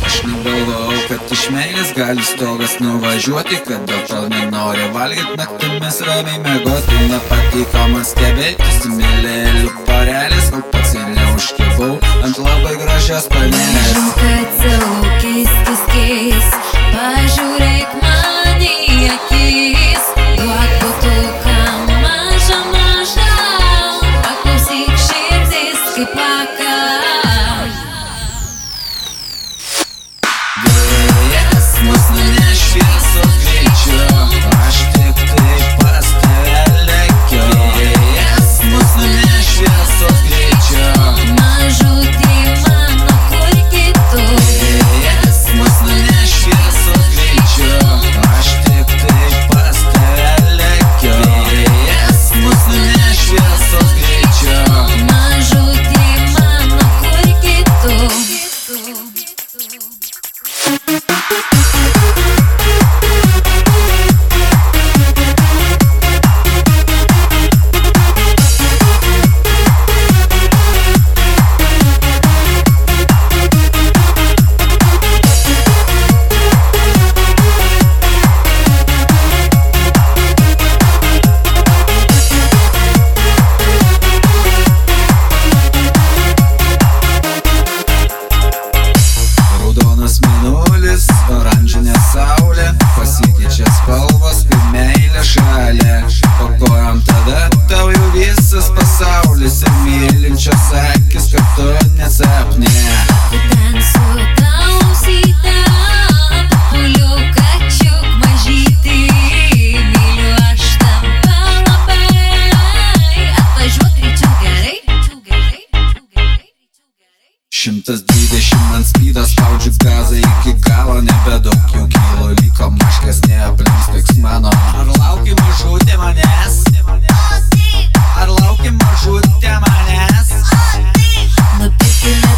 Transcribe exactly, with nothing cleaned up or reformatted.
Aš negalvojau, kad iš meilės gali stogas nuvažiuoti, kad dėl to nenori valgyt naktimis ramiai miegoti. Nepatiko man stebėtis įsimylėlių porelės, kol pats ir neužkibau ant labai gražios panelės. Žinau, kad savo keistis keis, pažiūrėk man į akis, duok butuką mažą mažą, paklausyk širdis kaip plaka. Vėjas mus nuneš šviesos greičiu, aš tik taip pas tave lekiu. Vėjas mus nuneš šviesos greičiu, Mažutį mano kur kitur. Vėjas mus nuneš šviesos greičiu, aš tik taip pas tave lekiu. Vėjas mus nuneš šviesos greičiu, Mažutį mano kur kitur. Raudonas mėnulis, oranžinė saulė, pasikeičia spalvos kaip meilė šalia. Po kojom tada tau jau visas pasaulis ir mylinčios akis, kad tu nesapnė. Ten su tausyta, papuliau kačiuk mažytį, myliu aš tave labai. Atvažiuok greičiau gerai. Šimtas dvidešimt ant spydo, spaudžiu gazą iki galo, nebedaug jau kilo, liko maškės neaplinks tiks mano. Ar lauki mažutė manęs? Ar lauki mažutė manęs? Nupirkime